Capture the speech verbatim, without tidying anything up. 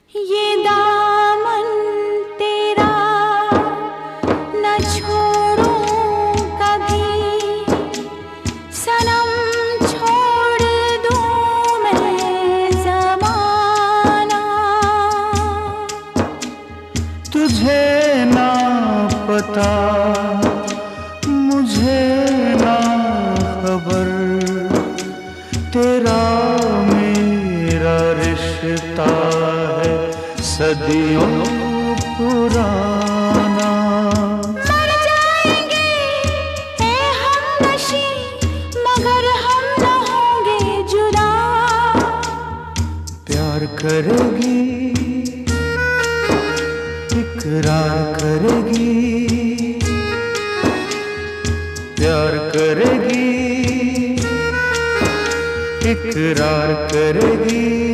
ये दामन तेरा न छोड़ूं कभी, सनम छोड़ दूं मैं ज़माना। तुझे ना पता मुझे ना खबर, तेरा मेरा रिश्ता है सदियों पुराना। मर जाएंगे ए हमनशी, मगर हम न होंगे जुदा। प्यार करेगी, इकरार करेगी, प्यार करेगी, इकरार करेगी।